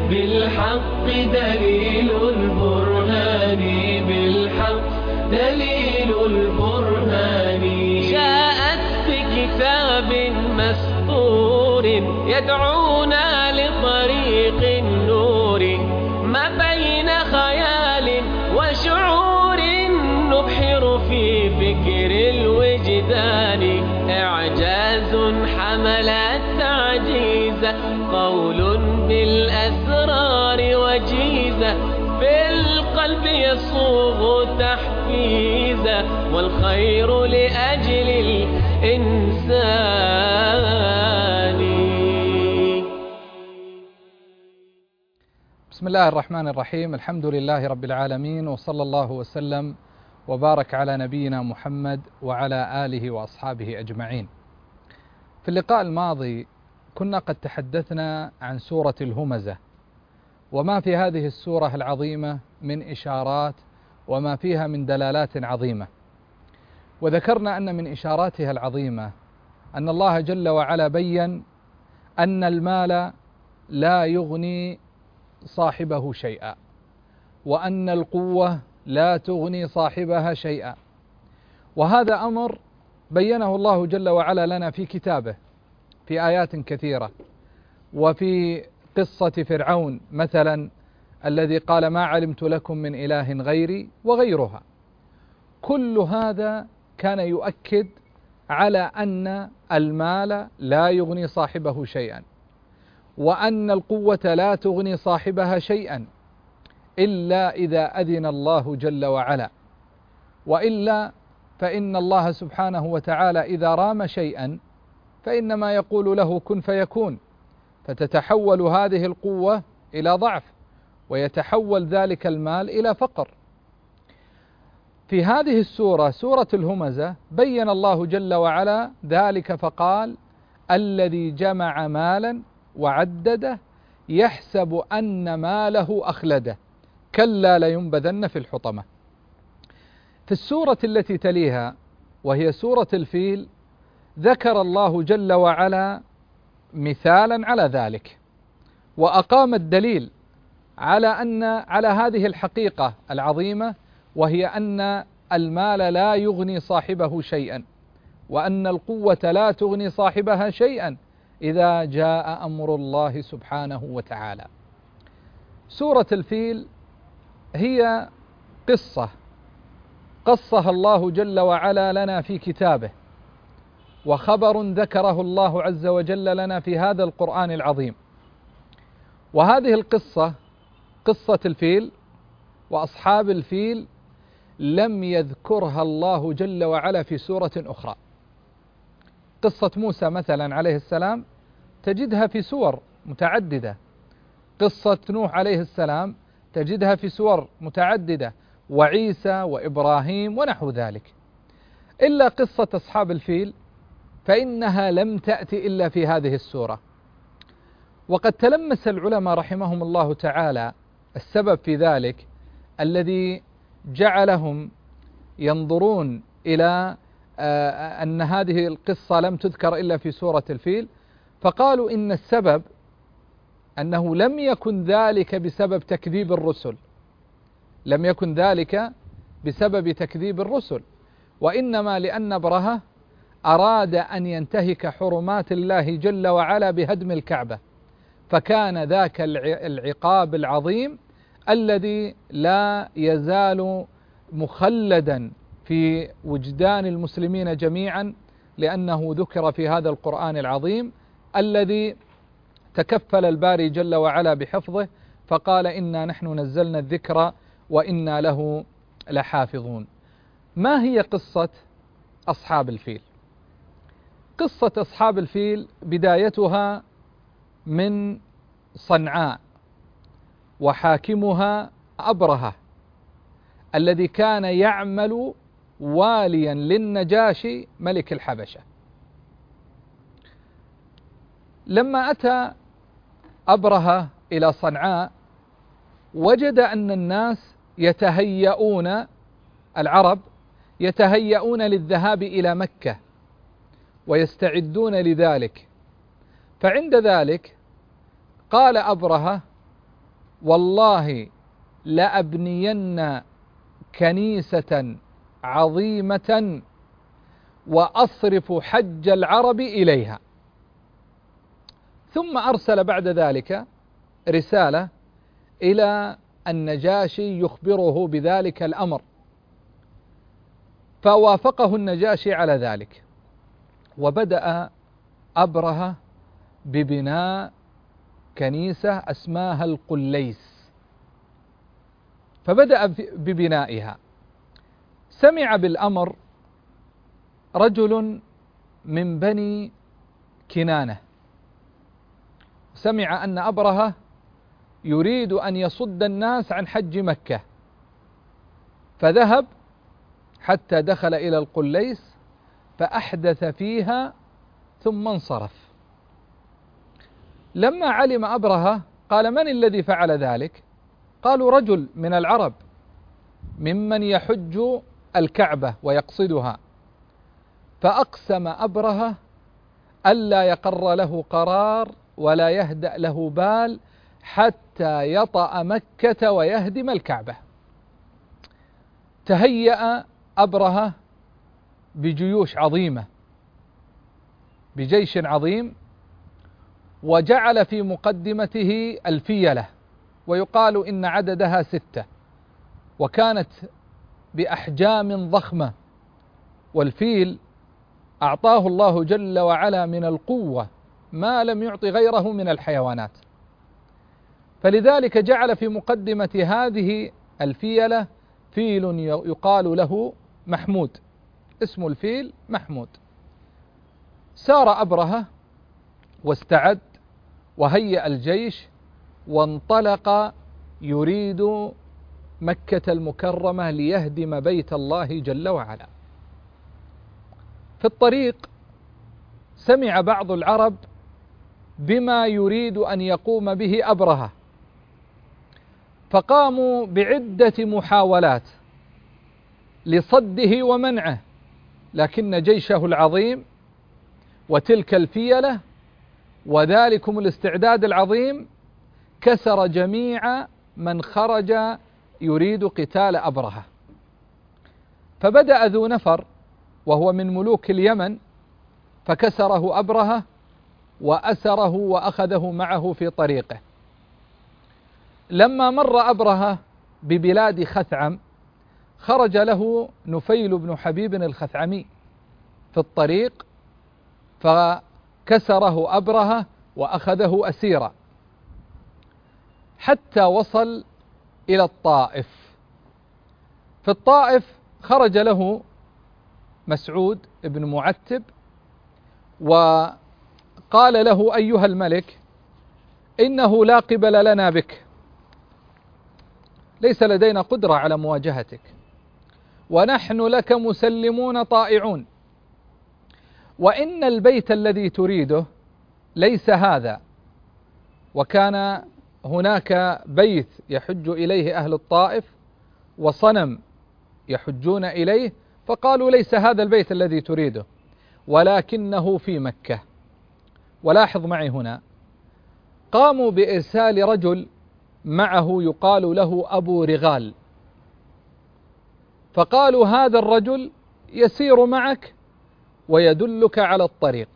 بالحق دليل البرهان، بالحق دليل البرهان. جاءت بكتاب مسطور يدعونا لطريق النور، ما بين خيال وشعور نبحر في فكر الوجدان. إعجاز حمل التعجيز، قول بالأسرار وجيزة، في القلب يصوغ تحفيزا، والخير لأجل الإنسان. بسم الله الرحمن الرحيم. الحمد لله رب العالمين، وصلى الله وسلم وبارك على نبينا محمد وعلى آله وأصحابه أجمعين. في اللقاء الماضي كنا قد تحدثنا عن سورة الهمزة، وما في هذه السورة العظيمة من إشارات وما فيها من دلالات عظيمة. وذكرنا أن من إشاراتها العظيمة أن الله جل وعلا بيّن أن المال لا يغني صاحبه شيئا، وأن القوة لا تغني صاحبها شيئا. وهذا أمر بيّنه الله جل وعلا لنا في كتابه في آيات كثيرة، وفي قصة فرعون مثلا الذي قال ما علمت لكم من إله غيري، وغيرها. كل هذا كان يؤكد على أن المال لا يغني صاحبه شيئا، وأن القوة لا تغني صاحبها شيئا إلا إذا أذن الله جل وعلا، وإلا فإن الله سبحانه وتعالى إذا رام شيئا فإنما يقول له كن فيكون، فتتحول هذه القوة إلى ضعف، ويتحول ذلك المال إلى فقر. في هذه السورة، سورة الهمزة، بيّن الله جل وعلا ذلك فقال الذي جمع مالا وعدده يحسب أن ماله أخلده كلا لينبذن في الحطمة. في السورة التي تليها وهي سورة الفيل ذكر الله جل وعلا مثالا على ذلك، وأقام الدليل على هذه الحقيقة العظيمة، وهي أن المال لا يغني صاحبه شيئا، وأن القوة لا تغني صاحبها شيئا إذا جاء أمر الله سبحانه وتعالى. سورة الفيل هي قصة قصها الله جل وعلا لنا في كتابه، وخبر ذكره الله عز وجل لنا في هذا القرآن العظيم. وهذه القصة، قصة الفيل وأصحاب الفيل، لم يذكرها الله جل وعلا في سورة أخرى. قصة موسى مثلا عليه السلام تجدها في سور متعددة، قصة نوح عليه السلام تجدها في سور متعددة، وعيسى وإبراهيم ونحو ذلك. إلا قصة أصحاب الفيل فإنها لم تأتي إلا في هذه السورة. وقد تلمس العلماء رحمهم الله تعالى السبب في ذلك الذي جعلهم ينظرون إلى أن هذه القصة لم تذكر إلا في سورة الفيل، فقالوا إن السبب أنه لم يكن ذلك بسبب تكذيب الرسل، لم يكن ذلك بسبب تكذيب الرسل، وإنما لأن أبرهة أراد أن ينتهك حرمات الله جل وعلا بهدم الكعبة، فكان ذاك العقاب العظيم الذي لا يزال مخلدا في وجدان المسلمين جميعا، لأنه ذكر في هذا القرآن العظيم الذي تكفل الباري جل وعلا بحفظه، فقال إنا نحن نزلنا الذكر وإنا له لحافظون. ما هي قصة أصحاب الفيل؟ قصة أصحاب الفيل بدايتها من صنعاء، وحاكمها أبرهة الذي كان يعمل واليا للنجاشي ملك الحبشة. لما أتى أبرهة إلى صنعاء وجد أن الناس يتهيئون، العرب يتهيئون للذهاب إلى مكة ويستعدون لذلك، فعند ذلك قال أبرهة والله لأبنين كنيسة عظيمة وأصرف حج العرب إليها. ثم أرسل بعد ذلك رسالة إلى النجاشي يخبره بذلك الأمر، فوافقه النجاشي على ذلك، وبدأ أبرهة ببناء كنيسة اسماها القليس، فبدأ ببنائها. سمع بالأمر رجل من بني كنانة، سمع أن أبرهة يريد أن يصد الناس عن حج مكة، فذهب حتى دخل إلى القليس فأحدث فيها ثم انصرف. لما علم أبرهة قال: من الذي فعل ذلك؟ قالوا: رجل من العرب ممن يحج الكعبة ويقصدها. فأقسم أبرهة ألا يقر له قرار ولا يهدأ له بال حتى يطأ مكة ويهدم الكعبة. تهيأ أبرهة بجيوش عظيمة، بجيش عظيم، وجعل في مقدمته الفيلة، ويقال إن عددها 6، وكانت بأحجام ضخمة. والفيل أعطاه الله جل وعلا من القوة ما لم يعط غيره من الحيوانات، فلذلك جعل في مقدمة هذه الفيلة فيل يقال له محمود، اسم الفيل محمود. سار أبرهة واستعد وهيأ الجيش وانطلق يريد مكة المكرمة ليهدم بيت الله جل وعلا. في الطريق سمع بعض العرب بما يريد أن يقوم به أبرهة، فقاموا بعدة محاولات لصده ومنعه، لكن جيشه العظيم وتلك الفيلة وذلكم الاستعداد العظيم كسر جميع من خرج يريد قتال أبرهة. فبدأ ذو نفر وهو من ملوك اليمن فكسره أبرهة وأسره وأخذه معه في طريقه. لما مر أبرهة ببلاد خثعم خرج له نفيل بن حبيب الخثعمي في الطريق فكسره أبرهة وأخذه أسيرا حتى وصل إلى الطائف. في الطائف خرج له مسعود بن معتب وقال له: أيها الملك، إنه لا قبل لنا بك، ليس لدينا قدرة على مواجهتك، ونحن لك مسلمون طائعون، وإن البيت الذي تريده ليس هذا، وكان هناك بيت يحج إليه أهل الطائف وصنم يحجون إليه، فقالوا: ليس هذا البيت الذي تريده، ولكنه في مكة. ولاحظ معي هنا، قاموا بإرسال رجل معه يقال له أبو رغال، فقالوا: هذا الرجل يسير معك ويدلك على الطريق.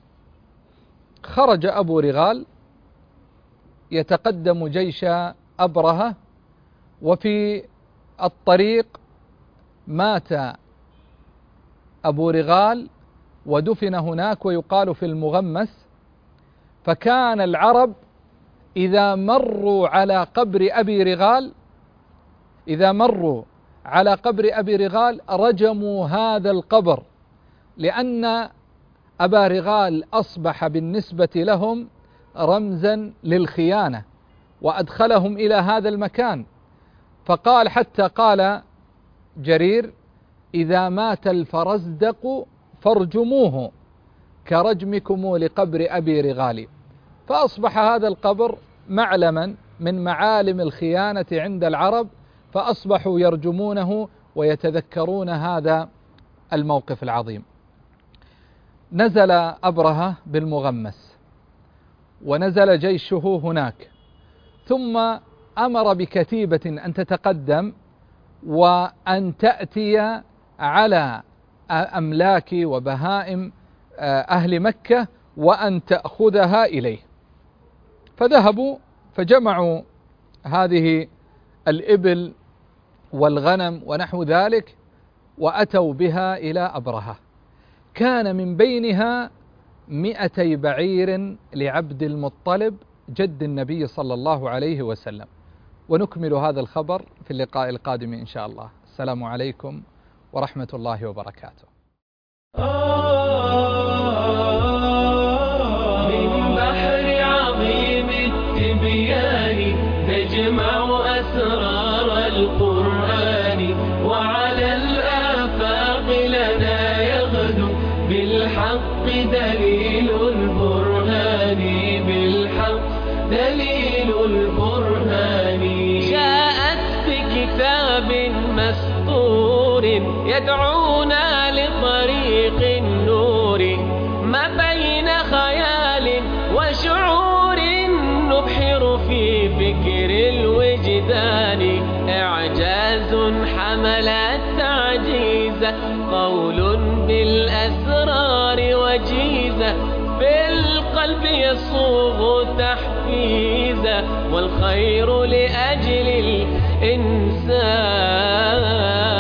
خرج أبو رغال يتقدم جيش أبرهة، وفي الطريق مات أبو رغال ودفن هناك ويقال في المغمس. فكان العرب إذا مروا على قبر أبي رغال رجموا هذا القبر، لأن أبا رغال أصبح بالنسبة لهم رمزا للخيانة وأدخلهم إلى هذا المكان. فقال حتى قال جرير: إذا مات الفرزدق فارجموه كرجمكم لقبر أبي رغال. فأصبح هذا القبر معلما من معالم الخيانة عند العرب، فأصبحوا يرجمونه ويتذكرون هذا الموقف العظيم. نزل أبرهة بالمغمس ونزل جيشه هناك، ثم أمر بكتيبة أن تتقدم وأن تأتي على أملاك وبهائم أهل مكة وأن تأخذها إليه. فذهبوا فجمعوا هذه الإبل والغنم ونحو ذلك وأتوا بها إلى أبرهة. كان من بينها 200 بعير لعبد المطلب جد النبي صلى الله عليه وسلم. ونكمل هذا الخبر في اللقاء القادم إن شاء الله. السلام عليكم ورحمة الله وبركاته. من بحر عظيم التبيان نجمع أسرار القرآن، وعلى الآفاق لنا يغدو بالحق دليل البرهان، بالحق دليل البرهان. جاءت بكتاب مسطور يدعونا لطريق النور، ما بين خيال وشعور نبحر في فكر الوجدان. إعجاز حمل التعجيز، قول بالأسرار وجيزة، بالقلب يصوغ تحفيزا، والخير لأجل الإنسان.